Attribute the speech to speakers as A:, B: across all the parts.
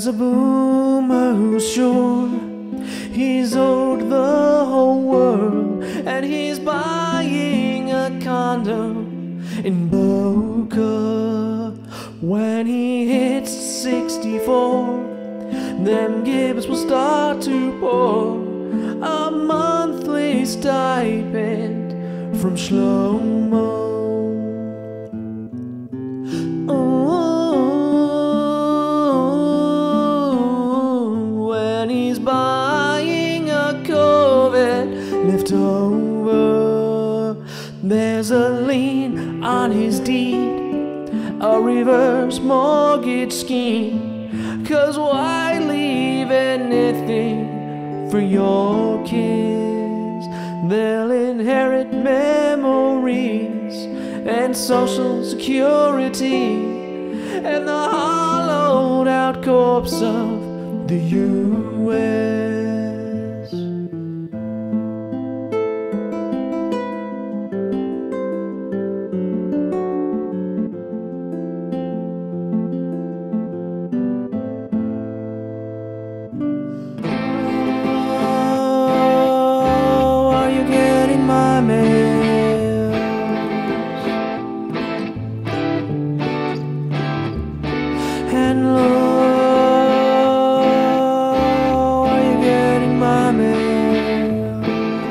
A: There's a boomer who's sure he's owed the whole world, and he's buying a condo in Boca. When he hits 64, them Gibbs will start to pour a monthly stipend from Shlomo. When he's buying a Corvette liftover, there's a lien on his deed, a reverse mortgage scheme. 'Cause why leave anything for your kids? They'll inherit memories and social security and the hollowed out corpse of the U.S. And Lord, are you getting my mail?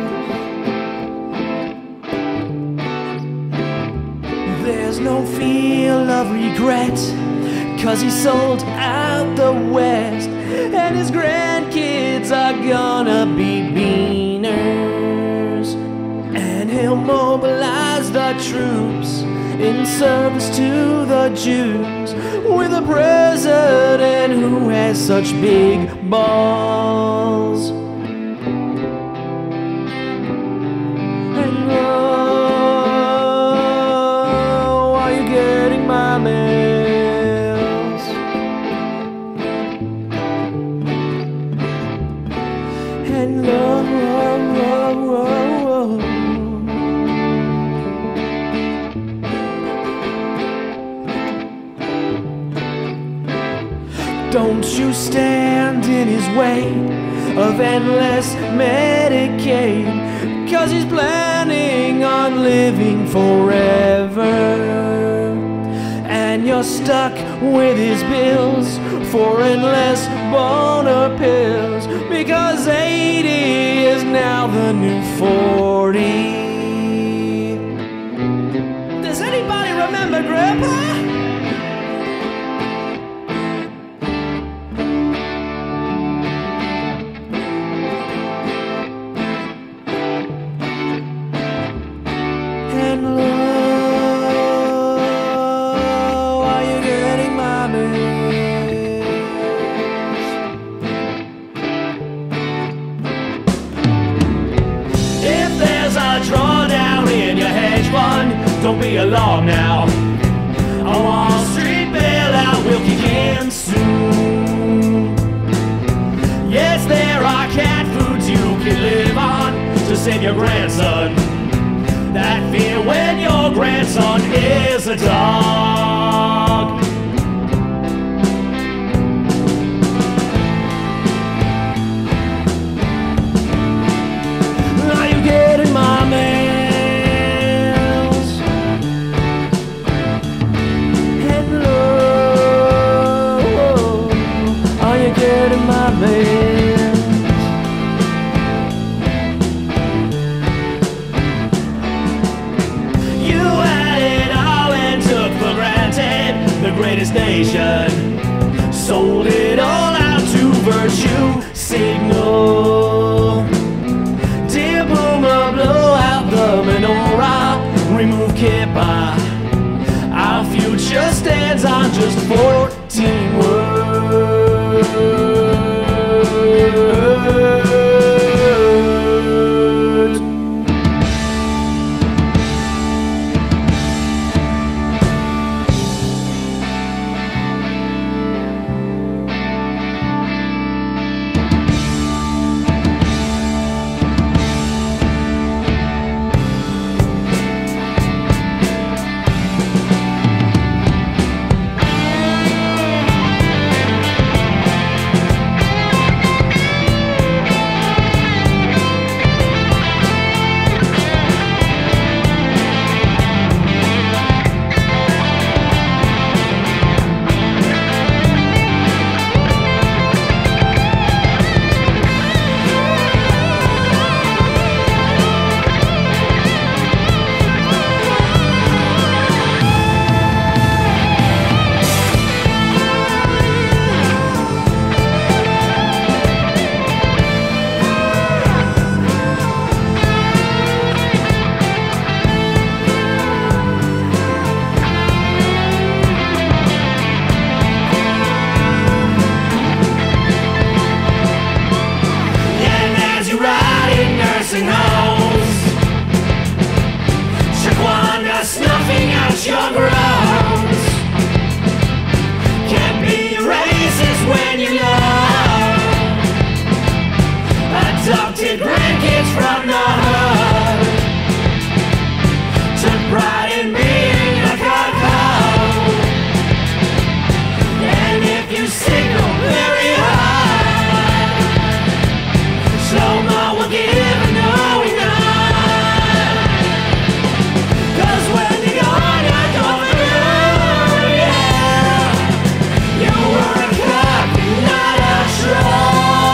A: There's no feel of regret, 'cause he sold out the West, and his grandkids are gonna be beaners. And he'll mobilize the troops in service to the Jews, with a president who has such big balls. And oh, are you getting my mails? And oh, don't you stand in his way of endless Medicaid, 'cause he's planning on living forever. And you're stuck with his bills for endless boner pills, because 80 is now the new 40. Does anybody remember Grandpa? And Lord, are you getting my mails? If there's a drawdown in your hedge fund, don't be alarmed now. A Wall Street bailout will kick in soon. Yes, there are cat foods you can live on to save your grandson that fear when your grandson is a dog. Are you getting my mails? Hello, are you getting my mails? The greatest nation sold it all out to virtue signal. Dear Boomer, blow out the menorah, remove kippah. Our future stands on just 14 words. snuffing out your groans. Can't be racist when you know adopted grandkids from the hood took pride in being a code. And if you signal very high, slow mo will give a knowing eye. 'Cause when you're gone, you're going through, yeah. You were a cop, not a troll.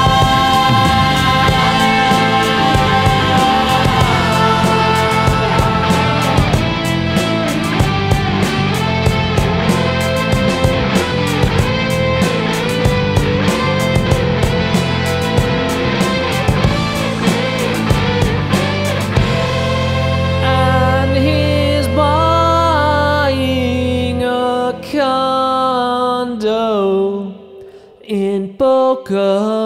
A: And he's buying a condo in Boca